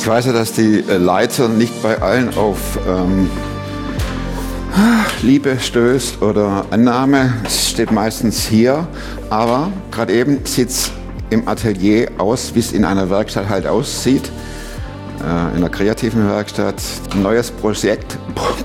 Ich weiß ja, dass die Leiter nicht bei allen auf Liebe stößt oder Annahme. Es steht meistens hier, aber gerade eben sieht es im Atelier aus, wie es in einer Werkstatt halt aussieht. In einer kreativen Werkstatt. Ein neues Projekt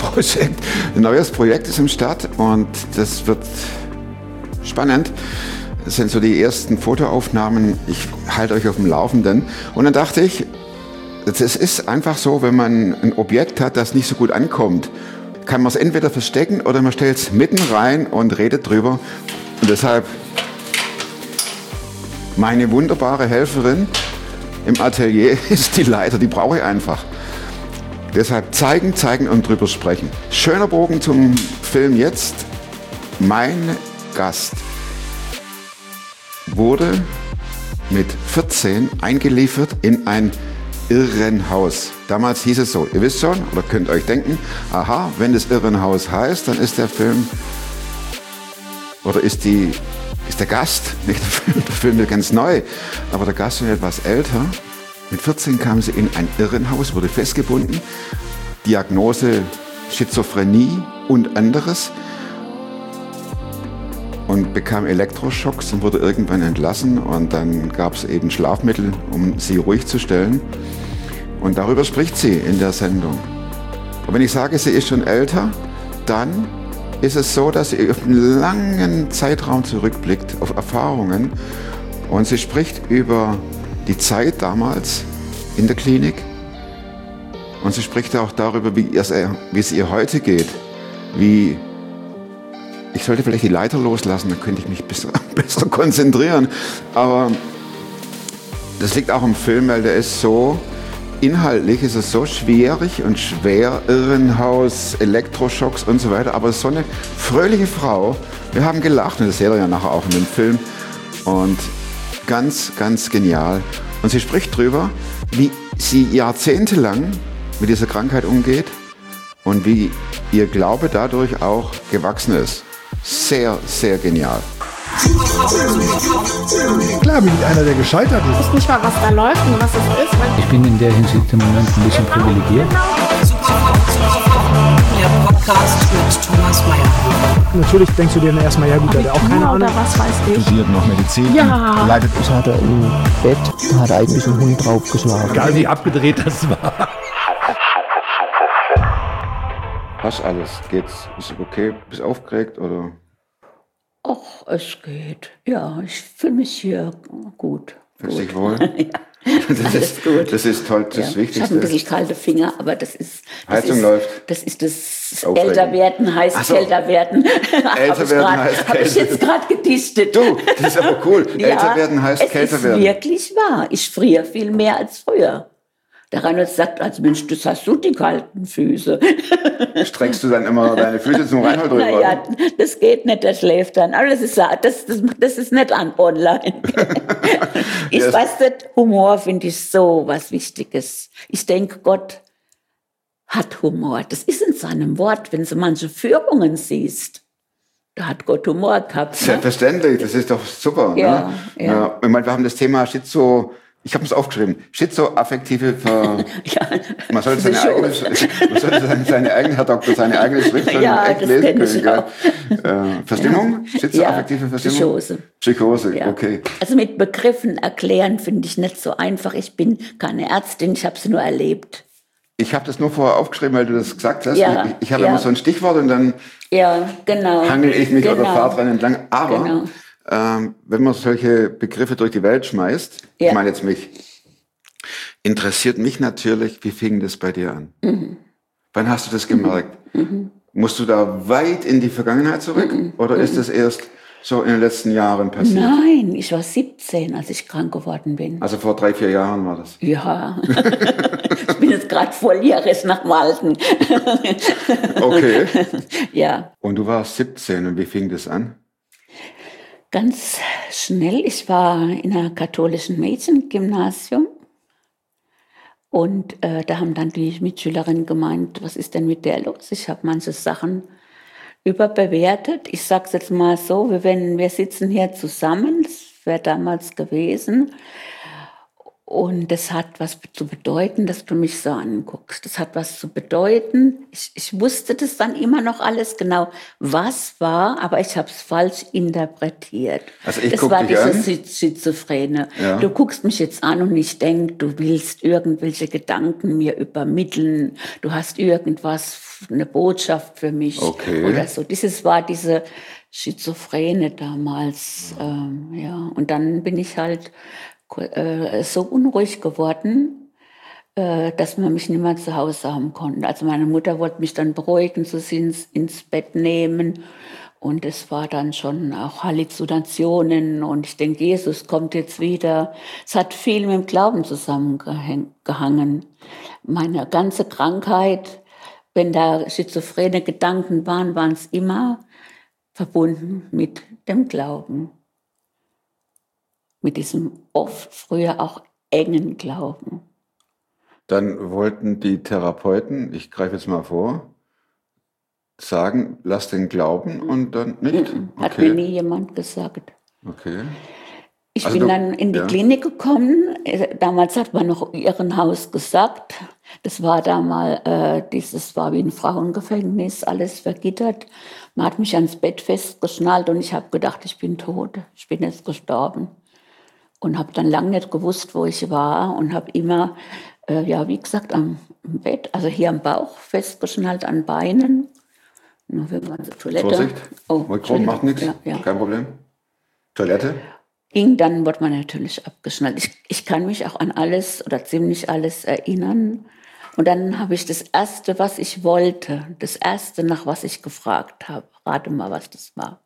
ist im Start und das wird spannend. Das sind so die ersten Fotoaufnahmen. Ich halte euch auf dem Laufenden. Und dann dachte ich, es ist einfach so, wenn man ein Objekt hat, das nicht so gut ankommt, kann man es entweder verstecken oder man stellt es mitten rein und redet drüber. Und deshalb meine wunderbare Helferin im Atelier ist die Leiter, die brauche ich einfach. Deshalb zeigen und drüber sprechen. Schöner Bogen zum Film jetzt. Mein Gast wurde mit 14 eingeliefert in ein Irrenhaus. Damals hieß es so, ihr wisst schon, oder könnt euch denken, aha, wenn das Irrenhaus heißt, dann ist der Film, oder ist der Gast, nicht der Film ist ganz neu, aber der Gast ist etwas älter. Mit 14 kam sie in ein Irrenhaus, wurde festgebunden, Diagnose Schizophrenie und anderes und bekam Elektroschocks und wurde irgendwann entlassen und dann gab es eben Schlafmittel, um sie ruhig zu stellen und darüber spricht sie in der Sendung. Und wenn ich sage, sie ist schon älter, dann ist es so, dass sie auf einen langen Zeitraum zurückblickt, auf Erfahrungen und sie spricht über die Zeit damals in der Klinik und sie spricht auch darüber, wie es ihr heute geht. Ich sollte vielleicht die Leiter loslassen, dann könnte ich mich besser konzentrieren. Aber das liegt auch im Film, weil der ist so, inhaltlich ist es so schwierig und schwer, Irrenhaus, Elektroschocks und so weiter. Aber so eine fröhliche Frau, wir haben gelacht und das seht ihr ja nachher auch in dem Film. Und ganz, ganz genial. Und sie spricht drüber, wie sie jahrzehntelang mit dieser Krankheit umgeht und wie ihr Glaube dadurch auch gewachsen ist. Sehr, sehr genial. Klar bin ich einer, der gescheitert ist. Ich weiß nicht mal, was da läuft und was es ist. Ich bin in der Hinsicht im Moment ein bisschen privilegiert. Der Podcast mit Thomas Mayer. Natürlich denkst du dir dann erstmal, ja gut, der hat auch keine Ahnung. Oder was weiß ich. Studiert noch Medizin. Ja. Leidet Das hat er im Bett, hat eigentlich einen Hund draufgeschlagen. Egal wie abgedreht das war. Passt alles? Geht's? Ist okay? Bist du aufgeregt oder? Ach, es geht. Ja, ich fühle mich hier gut. Fühlst dich wohl? Ja, alles gut. Das ist toll, das Ja. Wichtigste. Ich habe ein bisschen kalte Finger, aber das ist... Heizung läuft. Das ist das Aufregend. Älterwerden heißt Ach so. kälter werden. Habe ich jetzt gerade gedichtet. Du, das ist aber cool. Älter werden heißt kälter werden. Es ist wirklich wahr. Ich friere viel mehr als früher. Der Reinhold sagt, als Mensch, das hast du die kalten Füße. Streckst du dann immer deine Füße zum Reinhold drüber? Naja, das geht nicht, der schläft dann. Aber das ist nicht online. Ich Yes. weiß nicht, Humor finde ich so was Wichtiges. Ich denke, Gott hat Humor. Das ist in seinem Wort, wenn du manche Führungen siehst. Da hat Gott Humor gehabt. Ne? Selbstverständlich, das ist doch super. Ja, ne? ja. Ich meine, wir haben das Thema ich habe es aufgeschrieben, schizoaffektive man sollte seine eigene, Herr Doktor, seine eigene Schrift Ja, echt das lesen kenn ich können. auch. Verstimmung? Schizoaffektive Verstimmung? Psychose, Ja. okay. Also mit Begriffen erklären finde ich nicht so einfach. Ich bin keine Ärztin, ich habe es nur erlebt. Ich habe das nur vorher aufgeschrieben, weil du das gesagt hast. Ja, ich habe ja. immer so ein Stichwort und dann Ja, genau. hangel ich mich oder Genau. fahre dran entlang. Aber Genau. wenn man solche Begriffe durch die Welt schmeißt, Ja. ich meine jetzt interessiert mich natürlich, wie fing das bei dir an? Wann hast du das gemerkt? Musst du da weit in die Vergangenheit zurück oder ist das erst so in den letzten Jahren passiert? Nein, ich war 17, als ich krank geworden bin. Also vor 3-4 Jahren war das? Ja, ich bin jetzt gerade volljährig nach dem Alten. Okay. Ja, Und du warst 17 und wie fing das an? ganz schnell. Ich war in einer katholischen Mädchengymnasium. Und da haben dann die Mitschülerinnen gemeint, was ist denn mit der los? Ich habe manche Sachen überbewertet. Ich sage es jetzt mal so, wir sitzen hier zusammen, das wäre damals gewesen. Und das hat was zu bedeuten, dass du mich so anguckst. Das hat was zu bedeuten. Ich wusste das dann immer noch alles genau, was war, aber ich habe es falsch interpretiert. Also ich das guck war dich an. dieses Schizophrene. Ja. Du guckst mich jetzt an und ich denke, du willst irgendwelche Gedanken mir übermitteln. Du hast irgendwas, eine Botschaft für mich oder so. Dieses war diese Schizophrene damals. Ja. Und dann bin ich halt so unruhig geworden, dass man mich nicht mehr zu Hause haben konnte. Also meine Mutter wollte mich dann beruhigen, so ins Bett nehmen. Und es war dann schon auch Halluzinationen. Und ich denke, Jesus kommt jetzt wieder. Es hat viel mit dem Glauben zusammengehangen. Meine ganze Krankheit, wenn da schizophrene Gedanken waren es immer verbunden mit dem Glauben. Mit diesem oft früher auch engen Glauben. Dann wollten die Therapeuten, ich greife jetzt mal vor, sagen, lass den glauben und dann nicht? Hat mir nie jemand gesagt. Okay. Ich Also bin dann in die ja. Klinik gekommen. Damals hat man noch Irrenhaus gesagt. Das war damals, das war wie ein Frauengefängnis, alles vergittert. Man hat mich ans Bett festgeschnallt und ich habe gedacht, ich bin tot. Ich bin jetzt gestorben. Und habe dann lange nicht gewusst, wo ich war und habe immer, wie gesagt, am Bett, also hier am Bauch festgeschnallt, an Beinen. Nur wenn man zur Toilette. Vorsicht, Oh, Mikro macht nichts, ja. kein Problem. Toilette? Dann wurde man natürlich abgeschnallt. Ich kann mich auch an alles oder ziemlich alles erinnern. Und dann habe ich das Erste, was ich wollte, das Erste, nach was ich gefragt habe. Rate mal, was das war.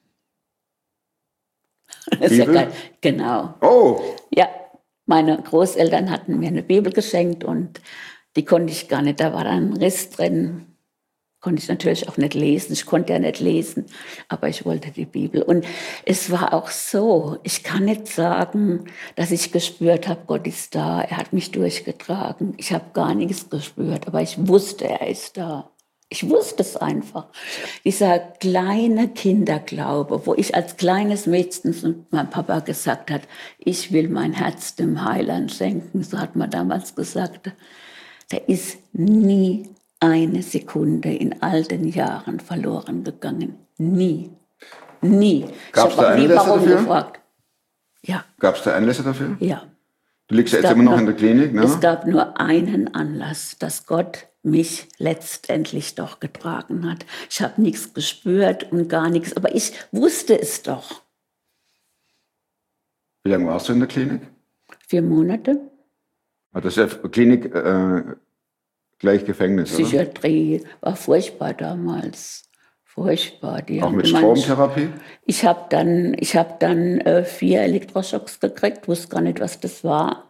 Das ist ja geil. Genau. Oh! Ja, meine Großeltern hatten mir eine Bibel geschenkt und die konnte ich gar nicht. Da war dann ein Riss drin. Konnte ich natürlich auch nicht lesen. Ich konnte ja nicht lesen, aber ich wollte die Bibel. Und es war auch so, ich kann nicht sagen, dass ich gespürt habe, Gott ist da, er hat mich durchgetragen. Ich habe gar nichts gespürt, aber ich wusste, er ist da. Ich wusste es einfach. Dieser kleine Kinderglaube, wo ich als kleines Mädchen zu meinem Papa gesagt hat, ich will mein Herz dem Heiland schenken, so hat man damals gesagt, der ist nie eine Sekunde in all den Jahren verloren gegangen. Nie. Nie. Gab es da Anlässe dafür? Gefragt. Ja. Gab es da Anlässe dafür? Ja. Du liegst ja jetzt immer noch in der Klinik, ne? Es gab nur einen Anlass, dass Gott mich letztendlich doch getragen hat. Ich habe nichts gespürt und gar nichts, aber ich wusste es doch. Wie lange warst du in der Klinik? 4 Monate. Das ist ja Klinik gleich Gefängnis, oder? Psychiatrie war furchtbar damals. Furchtbar. Die auch mit Stromtherapie? Ich habe dann 4 Elektroschocks gekriegt, wusste gar nicht, was das war.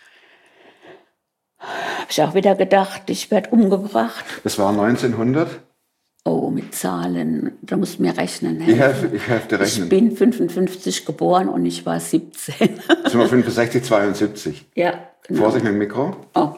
Habe ich auch wieder gedacht, ich werde umgebracht. Das war 1900? Oh, mit Zahlen, da musst du mir rechnen. Ich helfe dir rechnen. Ich bin 55 geboren und ich war 17. Sind wir 65, 72? Ja, genau. Vorsicht mit dem Mikro. Oh.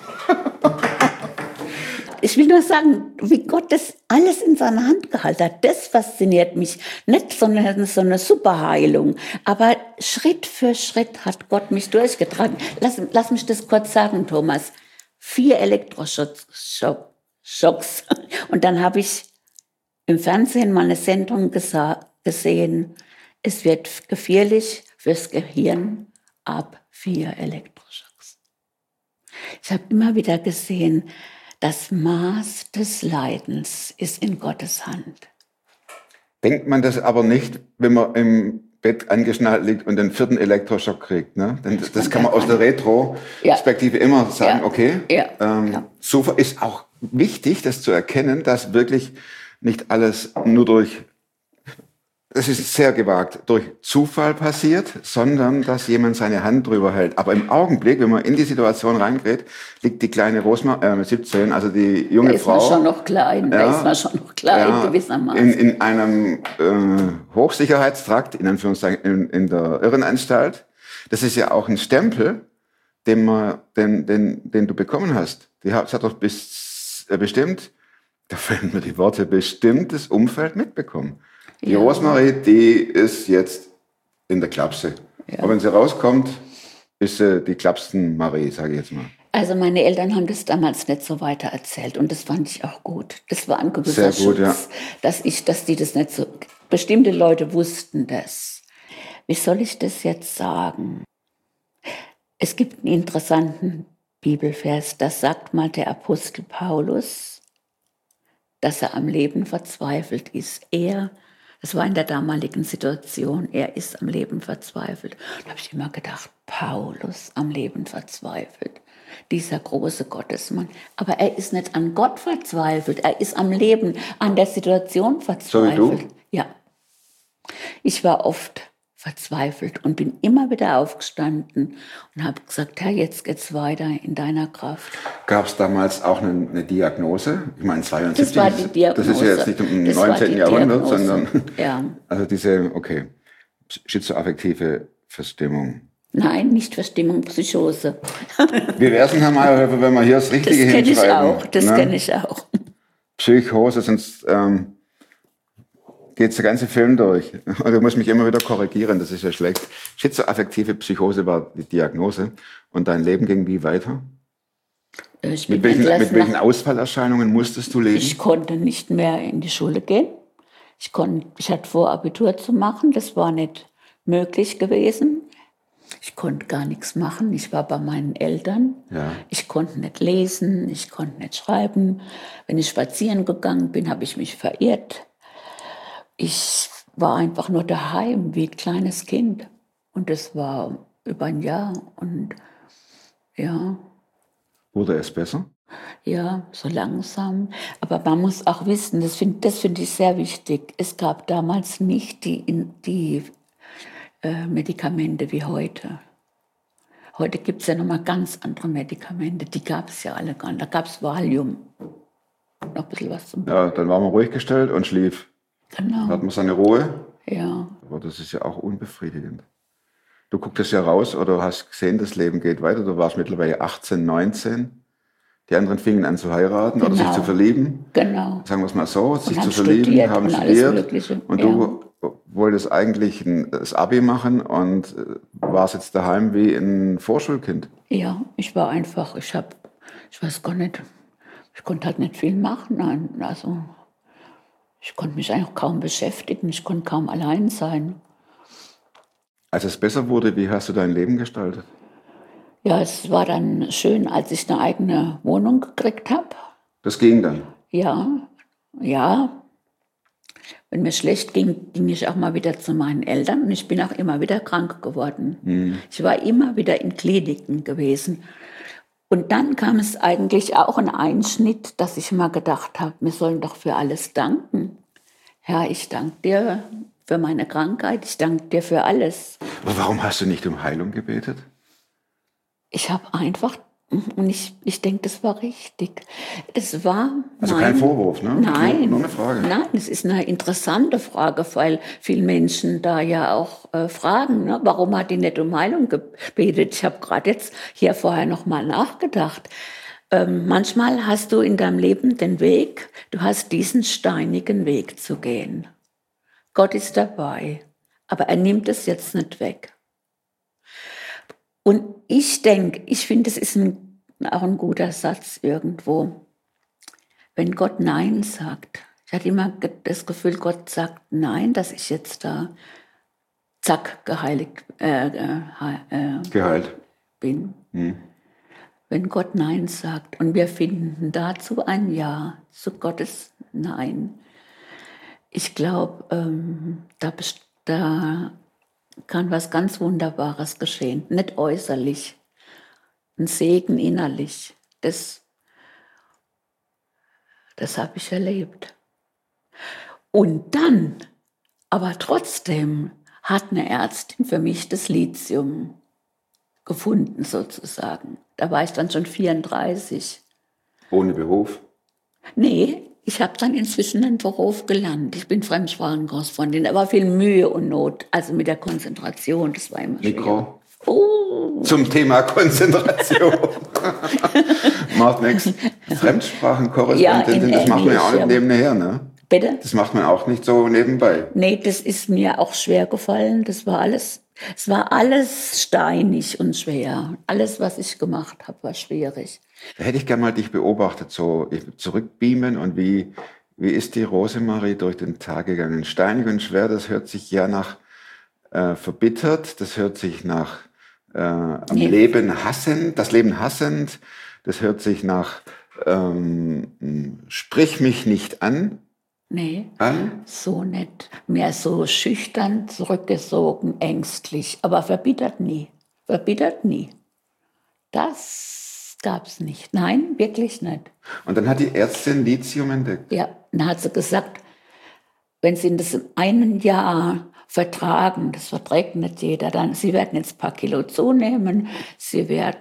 Ich will nur sagen, wie Gott das alles in seiner Hand gehalten hat. Das fasziniert mich. Nicht so eine Superheilung, aber Schritt für Schritt hat Gott mich durchgetragen. Lass mich das kurz sagen, Thomas. 4 Elektroschocks. Und dann habe ich im Fernsehen mal eine Sendung gesehen, es wird gefährlich fürs Gehirn ab 4 Elektroschocks. Ich habe immer wieder gesehen, das Maß des Leidens ist in Gottes Hand. Denkt man das aber nicht, wenn man im Bett angeschnallt liegt und den 4. Elektroschock kriegt. Ne? Denn das kann man aus der Retro-Perspektive immer sagen, okay. So ist auch wichtig, das zu erkennen, dass wirklich nicht alles nur durch, das ist sehr gewagt, durch Zufall passiert, sondern dass jemand seine Hand drüber hält. Aber im Augenblick, wenn man in die Situation reingeht, liegt die kleine Rosmar, mit 17, also die junge Frau. Da ist man schon noch klein, gewissermaßen. In einem Hochsicherheitstrakt, in Anführungszeichen, in der Irrenanstalt. Das ist ja auch ein Stempel, den du bekommen hast. Die hat doch bestimmt, da fehlen mir die Worte, bestimmtes Umfeld mitbekommen. Die Rosmarie, die ist jetzt in der Klapse. Ja. Aber wenn sie rauskommt, bist du die Klapsten-Marie, sage ich jetzt mal. Also meine Eltern haben das damals nicht so weiter erzählt und das fand ich auch gut. Das war ein gewisser Sehr gut, Schutz, dass die das nicht so... Bestimmte Leute wussten das. Wie soll ich das jetzt sagen? Es gibt einen interessanten Bibelvers, das sagt mal der Apostel Paulus, dass er am Leben verzweifelt ist. Das war in der damaligen Situation, er ist am Leben verzweifelt. Da habe ich immer gedacht, Paulus am Leben verzweifelt, dieser große Gottesmann. Aber er ist nicht an Gott verzweifelt, er ist am Leben, an der Situation verzweifelt. So wie du? Ja. Ich war oft verzweifelt und bin immer wieder aufgestanden und habe gesagt, Herr, jetzt geht's weiter in deiner Kraft. Gab es damals auch eine Diagnose? Ich meine, 72, Das war die Diagnose. Das ist ja jetzt nicht im Das war 19. die Jahrhundert, Diagnose. sondern Ja. also diese, schizoaffektive Verstimmung. Nein, nicht Verstimmung, Psychose. Wie wäre es denn, Herr Mayerhöfer, wenn wir hier das Richtige Das kenne ich hinschreiben? auch, das ne? kenne ich auch. Psychose, sonst geht der ganze Film durch. Und du musst mich immer wieder korrigieren, das ist ja schlecht. Schizoaffektive Psychose war die Diagnose. Und dein Leben ging wie weiter? Mit welchen Ausfallerscheinungen musstest du leben? Ich konnte nicht mehr in die Schule gehen. Ich hatte vor, Abitur zu machen. Das war nicht möglich gewesen. Ich konnte gar nichts machen. Ich war bei meinen Eltern. Ja. Ich konnte nicht lesen, ich konnte nicht schreiben. Wenn ich spazieren gegangen bin, habe ich mich verirrt. Ich war einfach nur daheim wie ein kleines Kind. Und das war über ein Jahr. Und ja. Wurde es besser? Ja, so langsam. Aber man muss auch wissen, das finde ich sehr wichtig. Es gab damals nicht die Medikamente wie heute. Heute gibt es ja nochmal ganz andere Medikamente. Die gab es ja alle gar nicht. Da gab es Valium. Noch ein bisschen was zum Ja, dann war man ruhig gestellt und schlief. Genau. Dann hat man seine Ruhe. Ja. Aber das ist ja auch unbefriedigend. Du gucktest ja raus oder hast gesehen, das Leben geht weiter. Du warst mittlerweile 18, 19. Die anderen fingen an zu heiraten oder sich zu verlieben. Genau. Sagen wir es mal so, sich zu studiert verlieben, haben und alles studiert. Mögliche. Und Ja. du wolltest eigentlich das Abi machen und warst jetzt daheim wie ein Vorschulkind. Ja, ich war einfach, ich weiß gar nicht, ich konnte halt nicht viel machen. Nein, also ich konnte mich eigentlich kaum beschäftigen, ich konnte kaum allein sein. Als es besser wurde, wie hast du dein Leben gestaltet? Ja, es war dann schön, als ich eine eigene Wohnung gekriegt habe. Das ging dann? Ja. Wenn mir schlecht ging, ging ich auch mal wieder zu meinen Eltern und ich bin auch immer wieder krank geworden. Ich war immer wieder in Kliniken gewesen. Und dann kam es eigentlich auch ein Einschnitt, dass ich mal gedacht habe, wir sollen doch für alles danken. Herr, ich danke dir für meine Krankheit, ich danke dir für alles. Aber warum hast du nicht um Heilung gebetet? Ich habe einfach, und ich denke, das war richtig. Es war... Also kein Vorwurf, ne? Nein. Nur eine Frage. Nein, es ist eine interessante Frage, weil viele Menschen da ja auch fragen, ne? Warum hat die nicht um Heilung gebetet? Ich habe gerade jetzt hier vorher noch mal nachgedacht. Manchmal hast du in deinem Leben den Weg, du hast diesen steinigen Weg zu gehen. Gott ist dabei, aber er nimmt es jetzt nicht weg. Und ich denke, ich finde, es ist auch ein guter Satz irgendwo. Wenn Gott Nein sagt, ich hatte immer das Gefühl, Gott sagt Nein, dass ich jetzt da zack geheilt bin. Wenn Gott Nein sagt und wir finden dazu ein Ja zu Gottes Nein. Ich glaube, da kann was ganz Wunderbares geschehen. Nicht äußerlich, ein Segen innerlich. Das habe ich erlebt. Und dann, aber trotzdem, hat eine Ärztin für mich das Lithium gefunden, sozusagen. Da war ich dann schon 34. Ohne Beruf? Nee, ich habe dann inzwischen einen Beruf gelernt. Ich bin Fremdsprachenkorrespondentin. Da war viel Mühe und Not, also mit der Konzentration, das war immer schwierig. Mikro. Zum Thema Konzentration. Macht nichts. Fremdsprachenkorrespondentin, das macht man ja auch nicht nebenher, ne? Bitte? Das macht man auch nicht so nebenbei. Nee, das ist mir auch schwer gefallen. Das war alles Es war alles steinig und schwer. Alles, was ich gemacht habe, war schwierig. Da hätte ich gerne mal dich beobachtet, so zurückbeamen und wie ist die Rosemarie durch den Tag gegangen? Steinig und schwer, das hört sich ja nach verbittert, das hört sich nach Leben hassend, das Leben hassend, das hört sich nach sprich mich nicht an. Nee, so nicht. Mehr so schüchtern, zurückgezogen, ängstlich, aber verbittert nie. Verbittert nie. Das gab's nicht. Nein, wirklich nicht. Und dann hat die Ärztin Lithium entdeckt. Ja, dann hat sie gesagt, wenn Sie das in einem Jahr vertragen, das verträgt nicht jeder, dann Sie werden jetzt ein paar Kilo zunehmen, Sie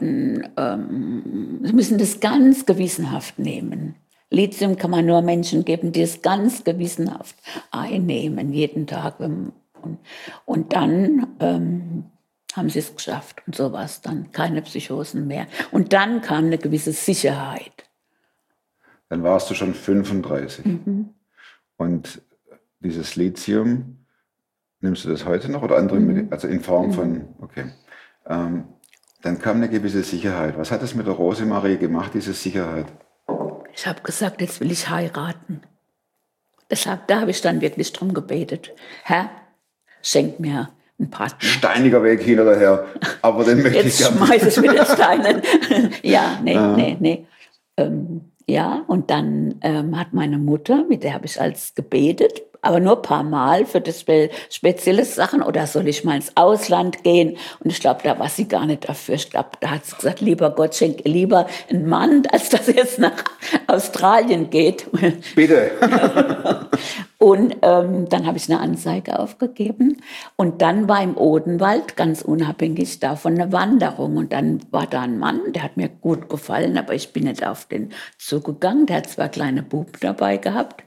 müssen das ganz gewissenhaft nehmen. Lithium kann man nur Menschen geben, die es ganz gewissenhaft einnehmen, jeden Tag. Und dann haben sie es geschafft. Und so war es dann. Keine Psychosen mehr. Und dann kam eine gewisse Sicherheit. Dann warst du schon 35. Und dieses Lithium, nimmst du das heute noch oder andere, also in Form von, okay. Dann kam eine gewisse Sicherheit. Was hat das mit der Rosemarie gemacht, diese Sicherheit? Ich habe gesagt, jetzt will ich heiraten. Da habe ich dann wirklich drum gebetet. Herr, schenk mir einen Partner. Steiniger Weg hin oder her, aber den möchte ich gerne. Jetzt schmeiße ich mit den Steinen. Ja, nee. Ja, und dann hat meine Mutter, mit der habe ich als gebetet, aber nur ein paar Mal für das spezielle Sachen, oder soll ich mal ins Ausland gehen? Und ich glaube, da war sie gar nicht dafür. Ich glaube, da hat sie gesagt, lieber Gott, schenk ihr lieber einen Mann, als dass er jetzt nach Australien geht. Bitte. Und dann habe ich eine Anzeige aufgegeben. Und dann war im Odenwald, ganz unabhängig davon, eine Wanderung. Und dann war da ein Mann, der hat mir gut gefallen, aber ich bin nicht auf den zugegangen. Der hat 2 kleine Buben dabei gehabt.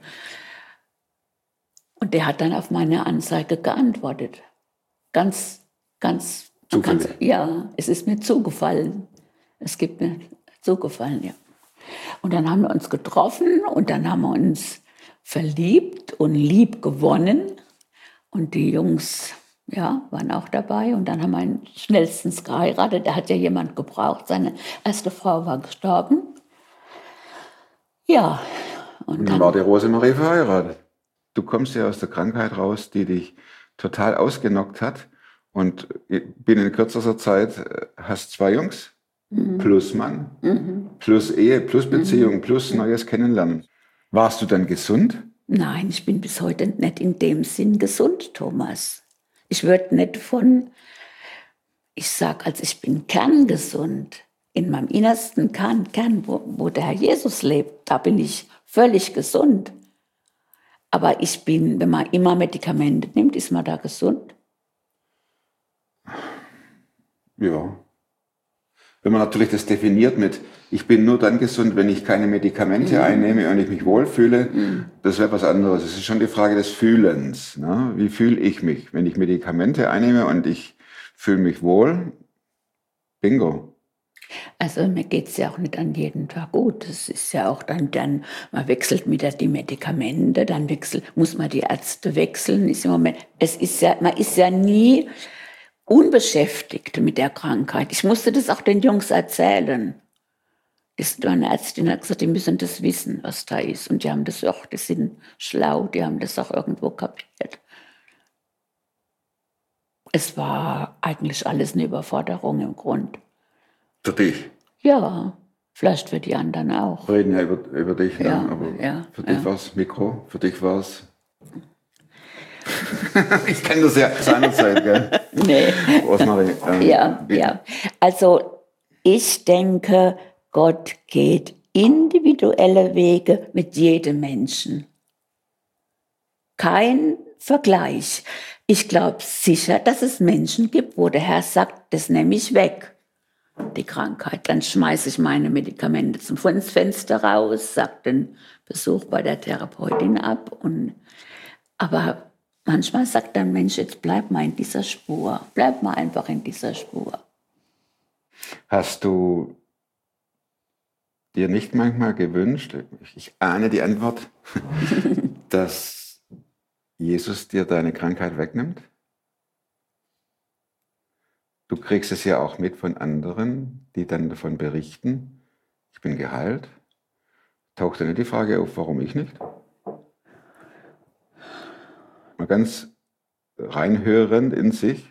Und der hat dann auf meine Anzeige geantwortet. Ganz zufällig. Ja, es ist mir zugefallen. Es gibt mir zugefallen, ja. Und dann haben wir uns getroffen und dann haben wir uns verliebt und lieb gewonnen. Und die Jungs, ja, waren auch dabei. Und dann haben wir ihn schnellstens geheiratet. Da hat ja jemand gebraucht. Seine erste Frau war gestorben. Ja. Und dann war die Rosemarie verheiratet. Du kommst ja aus der Krankheit raus, die dich total ausgenockt hat. Und binnen kürzester Zeit hast 2 Jungs, plus Mann, plus Ehe, plus Beziehung, plus neues Kennenlernen. Warst du dann gesund? Nein, ich bin bis heute nicht in dem Sinn gesund, Thomas. Ich würde nicht ich sage, also ich bin kerngesund. In meinem innersten Kern, wo der Herr Jesus lebt, da bin ich völlig gesund. Aber wenn man immer Medikamente nimmt, ist man da gesund? Ja. Wenn man natürlich das definiert mit, ich bin nur dann gesund, wenn ich keine Medikamente einnehme und ich mich wohlfühle, das wäre was anderes. Es ist schon die Frage des Fühlens. Ne? Wie fühle ich mich? Wenn ich Medikamente einnehme und ich fühle mich wohl, bingo. Also mir geht es ja auch nicht an jedem Tag gut. Es ist ja auch dann man wechselt wieder die Medikamente, dann muss man die Ärzte wechseln. Man ist ja nie unbeschäftigt mit der Krankheit. Ich musste das auch den Jungs erzählen. Meine Ärztin hat gesagt, die müssen das wissen, was da ist. Und die haben das auch, die sind schlau, die haben das auch irgendwo kapiert. Es war eigentlich alles eine Überforderung im Grund. Für dich? Ja, vielleicht für die anderen auch. Wir reden ja über dich, ne? Ja, aber ja, für dich war es Mikro, für dich war es... Ich kenne das ja seinerzeit, gell? Nee. Rosemarie. Ja. Also ich denke, Gott geht individuelle Wege mit jedem Menschen. Kein Vergleich. Ich glaube sicher, dass es Menschen gibt, wo der Herr sagt, das nehme ich weg, die Krankheit. Dann schmeiße ich meine Medikamente ins Fenster raus, sage den Besuch bei der Therapeutin ab. Aber manchmal sagt dann Mensch, jetzt bleib mal in dieser Spur. Bleib mal einfach in dieser Spur. Hast du dir nicht manchmal gewünscht, ich ahne die Antwort, dass Jesus dir deine Krankheit wegnimmt? du kriegst es ja auch mit von anderen, die dann davon berichten, ich bin geheilt. Taucht dann nicht die Frage auf, warum ich nicht? Mal ganz reinhörend in sich.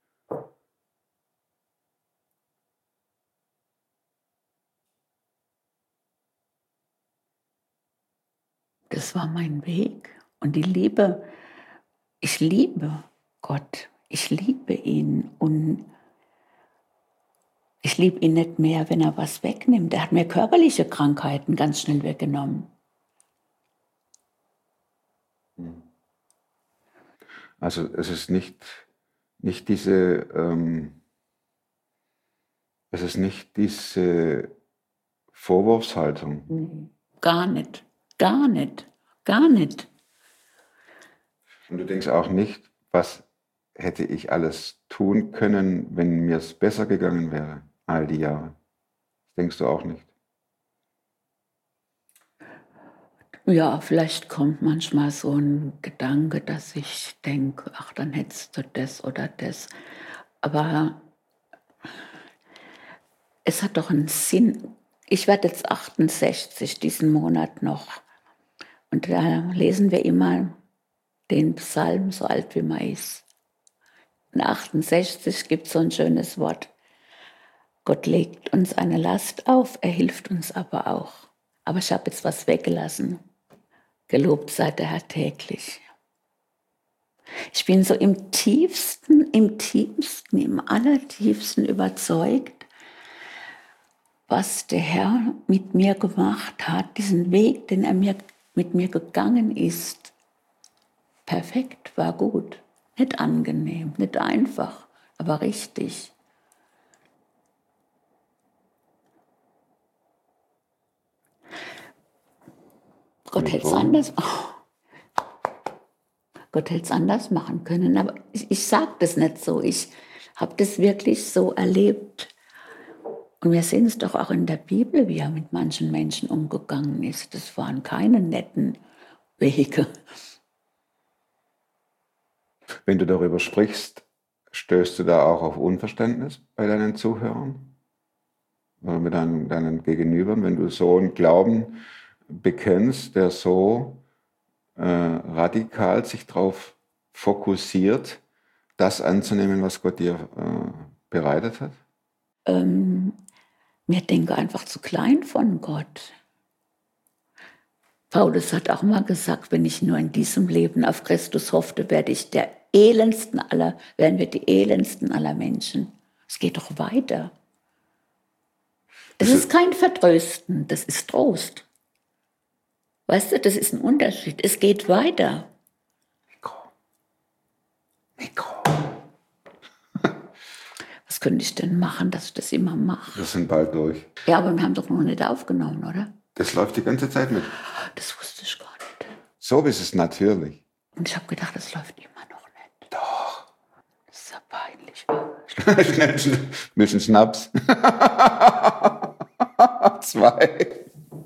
Das war mein Weg. Und die Liebe, ich liebe Gott, ich liebe ihn. Und ich liebe ihn nicht mehr, wenn er was wegnimmt. Er hat mir körperliche Krankheiten ganz schnell weggenommen. Also es ist nicht diese, es ist nicht diese Vorwurfshaltung. Nee, gar nicht, gar nicht, gar nicht. Und du denkst auch nicht, was hätte ich alles tun können, wenn mir es besser gegangen wäre, all die Jahre. Das denkst du auch nicht. Ja, vielleicht kommt manchmal so ein Gedanke, dass ich denke, ach, dann hättest du das oder das. Aber es hat doch einen Sinn. Ich werde jetzt 68 diesen Monat noch. Und da lesen wir immer den Psalm, so alt wie man ist. In 68 gibt es so ein schönes Wort. Gott legt uns eine Last auf, er hilft uns aber auch. Aber ich habe jetzt was weggelassen. Gelobt sei der Herr täglich. Ich bin so im tiefsten, im allertiefsten überzeugt, was der Herr mit mir gemacht hat, diesen Weg, den er mit mir gegangen ist. Perfekt, war gut. Nicht angenehm, nicht einfach, aber richtig. Gott hätte es anders, Gott hätte es anders machen können, aber ich sage das nicht so. Ich habe das wirklich so erlebt. Und wir sehen es doch auch in der Bibel, wie er mit manchen Menschen umgegangen ist. Das waren keine netten Wege. Wenn du darüber sprichst, stößt du da auch auf Unverständnis bei deinen Zuhörern? Oder mit deinen Gegenübern, wenn du so einen Glauben bekennst, der so radikal sich darauf fokussiert, das anzunehmen, was Gott dir bereitet hat? Wir denken einfach zu klein von Gott. Paulus hat auch mal gesagt, wenn ich nur in diesem Leben auf Christus hoffte, werden wir die elendsten aller Menschen. Es geht doch weiter. Es ist kein Vertrösten, das ist Trost. Weißt du, das ist ein Unterschied. Es geht weiter. Mikro. Was könnte ich denn machen, dass ich das immer mache? Wir sind bald durch. Ja, aber wir haben doch noch nicht aufgenommen, oder? Das läuft die ganze Zeit mit. Das wusste ich gar nicht. So ist es natürlich. Und ich habe gedacht, das läuft immer noch nicht. Doch. Das ist ja peinlich. Schnell, bisschen Schnaps. 2.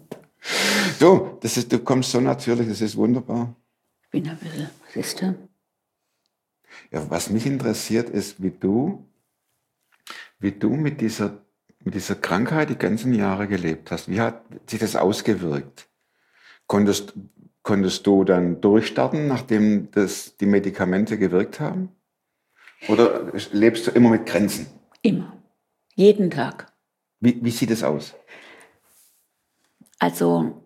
Du kommst so natürlich, das ist wunderbar. Ich bin ein bisschen, siehst du? Ja, was mich interessiert, ist, wie du mit dieser Krankheit die ganzen Jahre gelebt hast. Wie hat sich das ausgewirkt? Konntest du dann durchstarten, nachdem die Medikamente gewirkt haben? Oder lebst du immer mit Grenzen? Immer. Jeden Tag. Wie sieht es aus? Also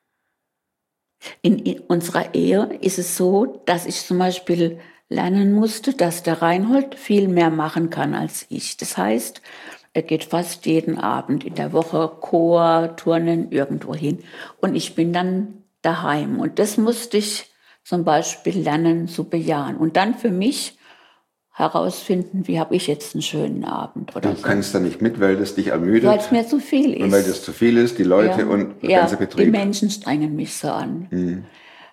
in unserer Ehe ist es so, dass ich zum Beispiel lernen musste, dass der Reinhold viel mehr machen kann als ich. Das heißt, er geht fast jeden Abend in der Woche Chor, Turnen, irgendwo hin. Und ich bin dann daheim. Und das musste ich zum Beispiel lernen zu bejahen. Und dann für mich herausfinden, wie habe ich jetzt einen schönen Abend. Oder du kannst da nicht mit, weil das dich ermüdet. Weil es mir zu viel ist. Und weil das zu viel ist, die Leute und der ganze Betrieb. Die Menschen strengen mich so an.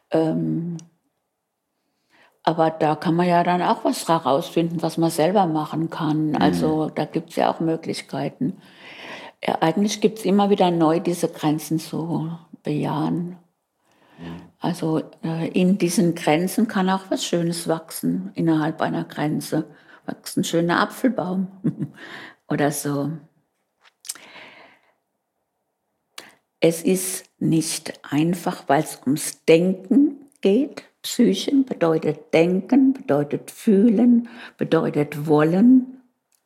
Aber da kann man ja dann auch was herausfinden, was man selber machen kann. Also da gibt es ja auch Möglichkeiten. Ja, eigentlich gibt es immer wieder neu, diese Grenzen zu bejahen. Also in diesen Grenzen kann auch was Schönes wachsen, innerhalb einer Grenze. wächst ein schöner Apfelbaum oder so. Es ist nicht einfach, weil es ums Denken geht. Psychen bedeutet denken, bedeutet fühlen, bedeutet wollen.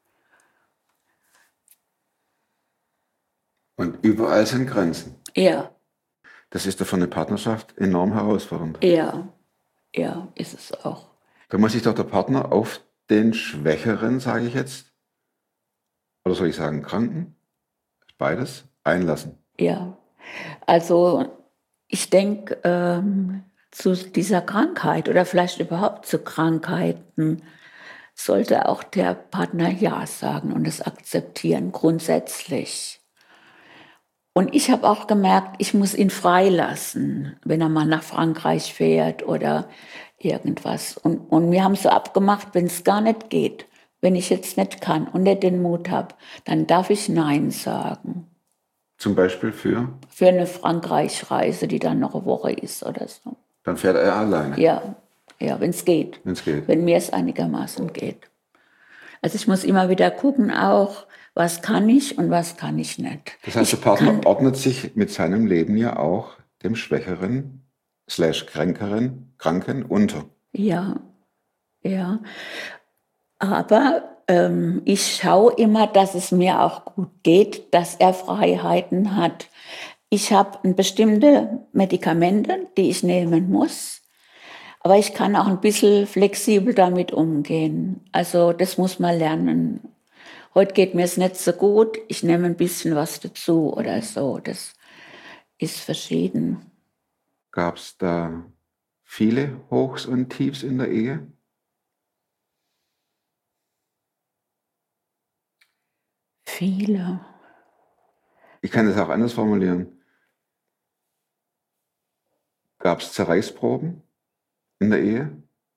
Und überall sind Grenzen. Ja, Das ist doch für eine Partnerschaft enorm herausfordernd. ja, ist es auch. Da muss sich doch der Partner auf den Schwächeren, sage ich jetzt, oder soll ich sagen Kranken, beides, einlassen. Ja, also ich denke, zu dieser Krankheit oder vielleicht überhaupt zu Krankheiten sollte auch der Partner Ja sagen und es akzeptieren, grundsätzlich. Und ich habe auch gemerkt, ich muss ihn freilassen, wenn er mal nach Frankreich fährt oder irgendwas. Und wir haben so abgemacht, wenn es gar nicht geht, wenn ich jetzt nicht kann und nicht den Mut habe, dann darf ich Nein sagen. Zum Beispiel für, Eine Frankreich-Reise, die dann noch eine Woche ist oder so. dann fährt er alleine, Ja, wenn es geht. wenn es geht. Wenn mir es einigermaßen geht. Also ich muss immer wieder gucken auch, was kann ich und was kann ich nicht. Das heißt, der Partner ordnet sich mit seinem Leben ja auch dem Schwächeren / Kranken unter. Ja. Aber ich schaue immer, dass es mir auch gut geht, dass er Freiheiten hat. Ich habe bestimmte Medikamente, die ich nehmen muss. Aber ich kann auch ein bisschen flexibel damit umgehen. Also das muss man lernen. Heute geht mir es nicht so gut, ich nehme ein bisschen was dazu oder so. Das ist verschieden. Gab es da viele Hochs und Tiefs in der Ehe? Viele. Ich kann das auch anders formulieren. Gab es Zerreißproben in der Ehe?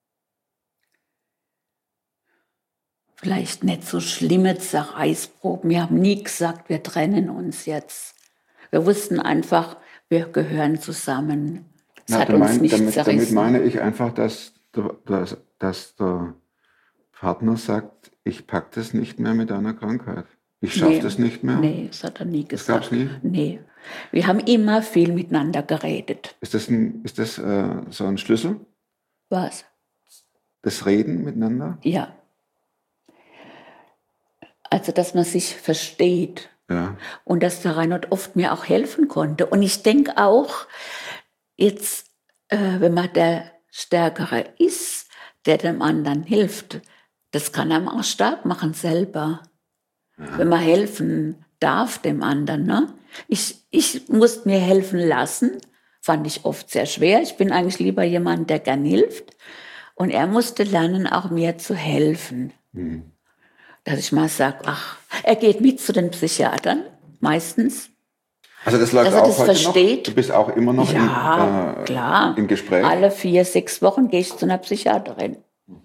Vielleicht nicht so schlimme Zerreißproben. Wir haben nie gesagt, wir trennen uns jetzt. Wir wussten einfach, wir gehören zusammen. Es hat uns nicht damit zerrissen. meine ich einfach, dass der Partner sagt, ich packe das nicht mehr mit deiner Krankheit. Ich schaffe das nicht mehr. Nee, das hat er nie Das gesagt. gab's nie? Nee. Wir haben immer viel miteinander geredet. Ist das so ein Schlüssel? Was? Das Reden miteinander? Ja. Also, dass man sich versteht. Ja. Und dass der Reinhold oft mir auch helfen konnte. Und ich denke auch, jetzt, wenn man der Stärkere ist, der dem anderen hilft, das kann einem auch stark machen selber. Ja. Wenn man helfen darf dem anderen. Ne? Ich musste mir helfen lassen, fand ich oft sehr schwer. Ich bin eigentlich lieber jemand, der gern hilft. Und er musste lernen, auch mir zu helfen. Mhm. Dass ich mal sage, ach, er geht mit zu den Psychiatern, meistens. Also das läuft dass er auch das heute versteht. noch? Du bist auch immer noch klar. im Gespräch? Alle 4-6 Wochen gehe ich zu einer Psychiaterin.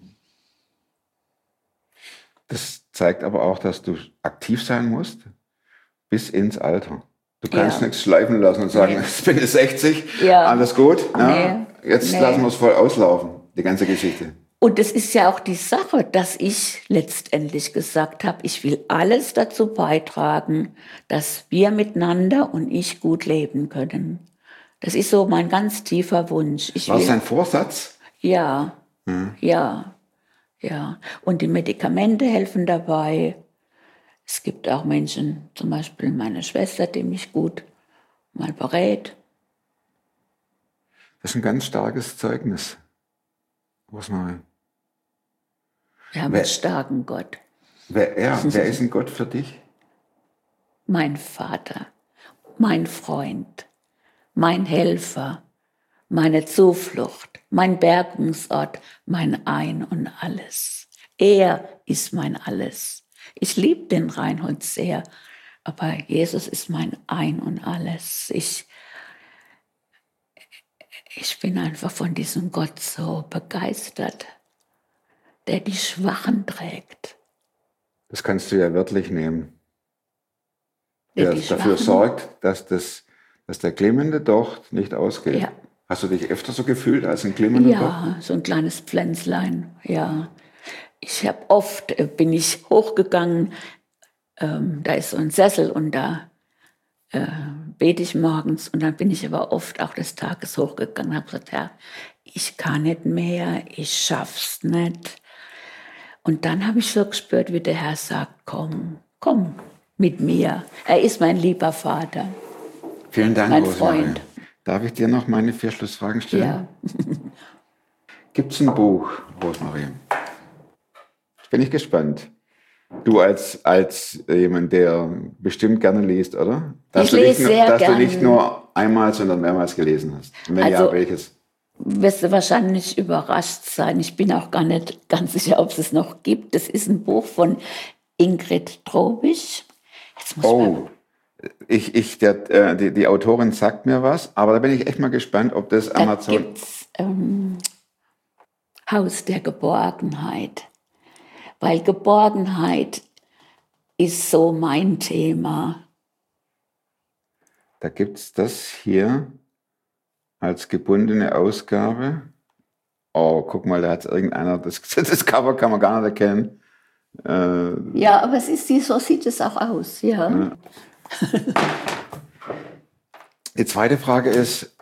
Das zeigt aber auch, dass du aktiv sein musst bis ins Alter. Du kannst nichts schleifen lassen und sagen, jetzt bin ich 60, alles gut. Ja, jetzt lassen wir es voll auslaufen, die ganze Geschichte. Und es ist ja auch die Sache, dass ich letztendlich gesagt habe, ich will alles dazu beitragen, dass wir miteinander und ich gut leben können. Das ist so mein ganz tiefer Wunsch. War das ein Vorsatz? Ja, ja. Und die Medikamente helfen dabei. Es gibt auch Menschen, zum Beispiel meine Schwester, die mich gut mal berät. Das ist ein ganz starkes Zeugnis. Rosmarie. Wir haben einen starken Gott. Wer ist ein Gott für dich? Mein Vater, mein Freund, mein Helfer, meine Zuflucht, mein Bergungsort, mein Ein und Alles. Er ist mein Alles. Ich liebe den Reinhold sehr, aber Jesus ist mein Ein und Alles. Ich bin einfach von diesem Gott so begeistert, der die Schwachen trägt. Das kannst du ja wörtlich nehmen. Der dafür Schwachen sorgt, dass der glimmende Docht nicht ausgeht. Ja. Hast du dich öfter so gefühlt als ein glimmender Docht? Ja, so ein kleines Pflänzlein, ja. Ich habe oft, bin ich hochgegangen, da ist so ein Sessel und da bete ich morgens und dann bin ich aber oft auch des Tages hochgegangen und habe gesagt, Herr, ich kann nicht mehr, ich schaff's nicht. Und dann habe ich so gespürt, wie der Herr sagt, komm mit mir. Er ist mein lieber Vater. Vielen Dank, mein Rosemarie. Freund. Darf ich dir noch meine 4 Schlussfragen stellen? Ja. Gibt es ein Buch, Rosemarie? Bin ich gespannt. Du als jemand, der bestimmt gerne liest, oder? Ich lese sehr dass gerne. Du nicht nur einmal, sondern mehrmals gelesen hast. Und wenn ja, welches? Wirst du wahrscheinlich überrascht sein. Ich bin auch gar nicht ganz sicher, ob es es noch gibt. Das ist ein Buch von Ingrid Trobisch. Die Autorin sagt mir was, aber da bin ich echt mal gespannt, ob das Amazon... Da gibt's Haus der Geborgenheit. Weil Geborgenheit ist so mein Thema. Da gibt es das hier als gebundene Ausgabe. Oh, guck mal, da hat irgendeiner, das Cover kann man gar nicht erkennen. Ja, aber so sieht es auch aus, ja. Die zweite Frage ist,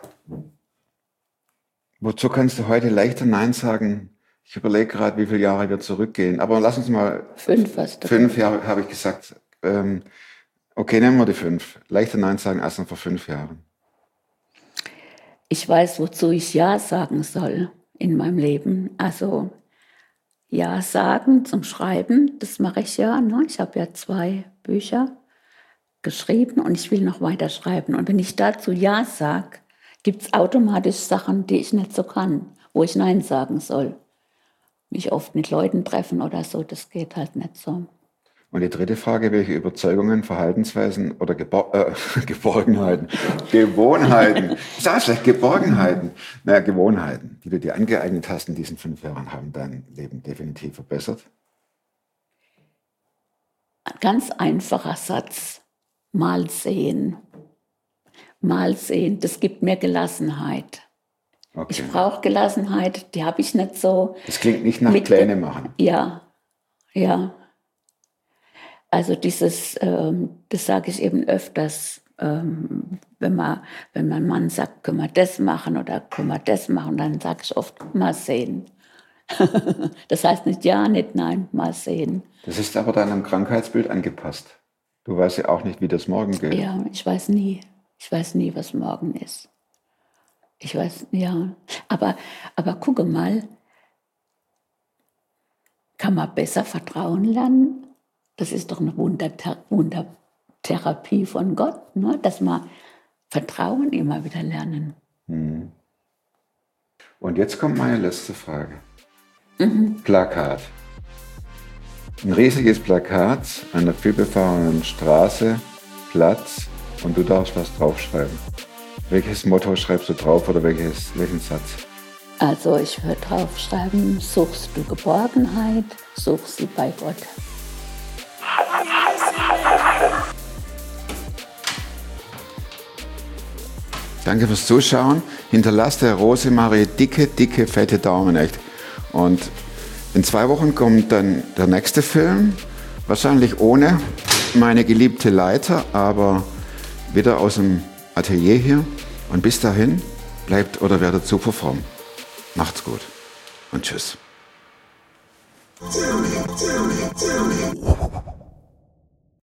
wozu kannst du heute leichter Nein sagen? Ich überlege gerade, wie viele Jahre wir zurückgehen. Aber lass uns mal... 5 hast du. 5 Jahre habe ich gesagt. Okay, nehmen wir die 5. Leichter Nein sagen als noch vor 5 Jahren. Ich weiß, wozu ich Ja sagen soll in meinem Leben. Also Ja sagen zum Schreiben, das mache ich ja. Ne? Ich habe ja 2 Bücher geschrieben und ich will noch weiter schreiben. Und wenn ich dazu Ja sage, gibt es automatisch Sachen, die ich nicht so kann, wo ich Nein sagen soll. Mich oft mit Leuten treffen oder so, das geht halt nicht so. Und die dritte Frage, welche Überzeugungen, Verhaltensweisen oder Gewohnheiten, Gewohnheiten, die du dir angeeignet hast in diesen 5 Jahren, haben dein Leben definitiv verbessert? Ein ganz einfacher Satz, mal sehen. Mal sehen, das gibt mir Gelassenheit. Okay. Ich brauche Gelassenheit, die habe ich nicht so. Das klingt nicht nach Pläne machen. Ja. Also das sage ich eben öfters, wenn mein Mann sagt, können wir das machen oder können wir das machen, dann sage ich oft, mal sehen. Das heißt nicht ja, nicht nein, mal sehen. Das ist aber deinem Krankheitsbild angepasst. Du weißt ja auch nicht, wie das morgen geht. Ja, ich weiß nie, was morgen ist. Ich weiß, ja. Aber gucke mal, kann man besser vertrauen lernen? Das ist doch eine Wundertherapie von Gott, ne? Dass wir Vertrauen immer wieder lernen. Mhm. Und jetzt kommt meine letzte Frage. Plakat. Ein riesiges Plakat an einer vielbefahrenen Straße, Platz, und du darfst was draufschreiben. Welches Motto schreibst du drauf oder welchen Satz? Also ich würde draufschreiben, suchst du Geborgenheit, such sie bei Gott. Danke fürs Zuschauen. Hinterlasst der Rosemarie dicke, fette Daumen, echt. Und in 2 Wochen kommt dann der nächste Film. Wahrscheinlich ohne meine geliebte Leiter, aber wieder aus dem Atelier hier. Und bis dahin, bleibt oder werdet super fromm. Macht's gut und tschüss.